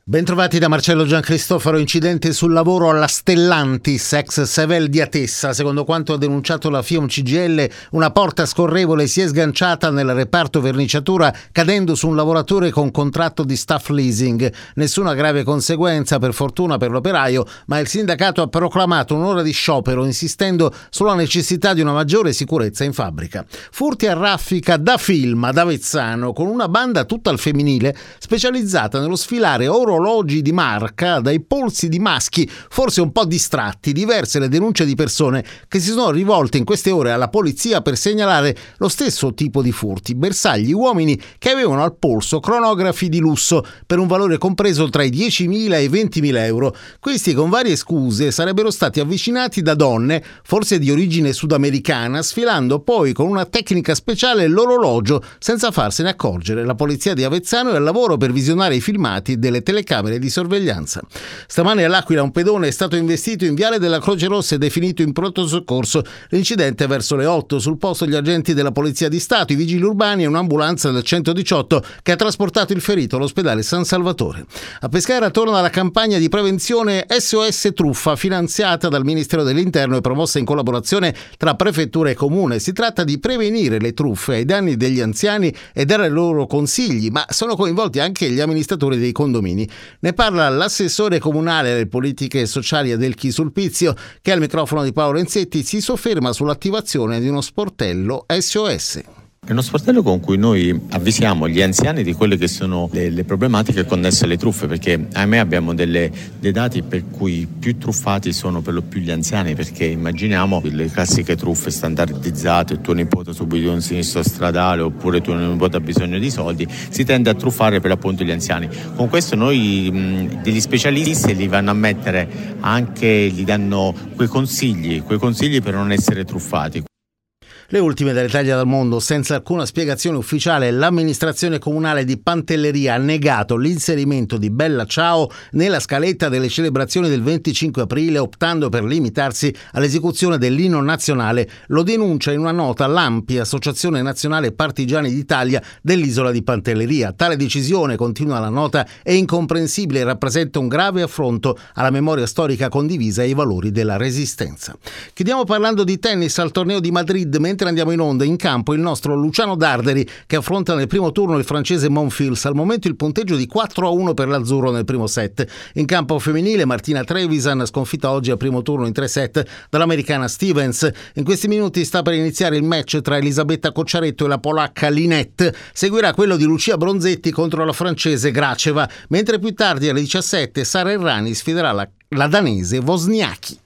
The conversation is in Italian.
Bentrovati da Marcello Giancristoforo. Incidente sul lavoro alla Stellantis, ex Sevel di Atessa. Secondo quanto ha denunciato la FIOM CGIL, una porta scorrevole si è sganciata nel reparto verniciatura cadendo su un lavoratore con contratto di staff leasing. Nessuna grave conseguenza per fortuna per l'operaio, ma il sindacato ha proclamato un'ora di sciopero insistendo sulla necessità di una maggiore sicurezza in fabbrica. Furti a raffica da film ad Avezzano con una banda tutta al femminile specializzata nello sfilare orologi di marca dai polsi di maschi forse un po' distratti. Diverse le denunce di persone che si sono rivolte in queste ore alla polizia per segnalare lo stesso tipo di furti. Bersagli uomini che avevano al polso cronografi di lusso per un valore compreso tra i 10.000 e i 20.000 euro. Questi con varie scuse sarebbero stati avvicinati da donne forse di origine sudamericana, sfilando poi con una tecnica speciale l'orologio senza farsene accorgere. La polizia di Avezzano è al lavoro per visionare i filmati delle telecamere di sorveglianza. Stamane all'Aquila un pedone è stato investito in Viale della Croce Rossa e definito in pronto soccorso. L'incidente verso le 8, sul posto gli agenti della Polizia di Stato, i vigili urbani e un'ambulanza del 118 che ha trasportato il ferito all'ospedale San Salvatore. A Pescara torna la campagna di prevenzione SOS Truffa finanziata dal Ministero dell'Interno e promossa in collaborazione tra prefettura e comune. Si tratta di prevenire le truffe ai danni degli anziani e dare loro consigli, ma sono coinvolti anche gli amministratori dei condomini. Ne parla l'assessore comunale alle politiche sociali Adelchi Sulpizio, che al microfono di Paolo Renzetti si sofferma sull'attivazione di uno sportello SOS. È uno sportello con cui noi avvisiamo gli anziani di quelle che sono le problematiche connesse alle truffe, perché ahimè abbiamo dei dati per cui più truffati sono per lo più gli anziani, perché immaginiamo le classiche truffe standardizzate: tuo nipote ha subito un sinistro stradale oppure tuo nipote ha bisogno di soldi, si tende a truffare per appunto gli anziani. Con questo noi degli specialisti li vanno a mettere anche, gli danno quei consigli per non essere truffati. Le ultime dall'Italia dal mondo. Senza alcuna spiegazione ufficiale, l'amministrazione comunale di Pantelleria ha negato l'inserimento di Bella Ciao nella scaletta delle celebrazioni del 25 aprile, optando per limitarsi all'esecuzione dell'inno nazionale. Lo denuncia in una nota l'ANPI, Associazione Nazionale Partigiani d'Italia dell'isola di Pantelleria. Tale decisione, continua la nota, è incomprensibile e rappresenta un grave affronto alla memoria storica condivisa e ai valori della Resistenza. Chiudiamo parlando di tennis al torneo di Madrid, mentre andiamo in onda. In campo il nostro Luciano Darderi che affronta nel primo turno il francese Monfils. Al momento il punteggio di 4-1 per l'azzurro nel primo set. In campo femminile Martina Trevisan sconfitta oggi al primo turno in 3 set dall'americana Stevens. In questi minuti sta per iniziare il match tra Elisabetta Cocciaretto e la polacca Linette. Seguirà quello di Lucia Bronzetti contro la francese Graceva, mentre più tardi alle 17 Sara Errani sfiderà la danese Wozniacki.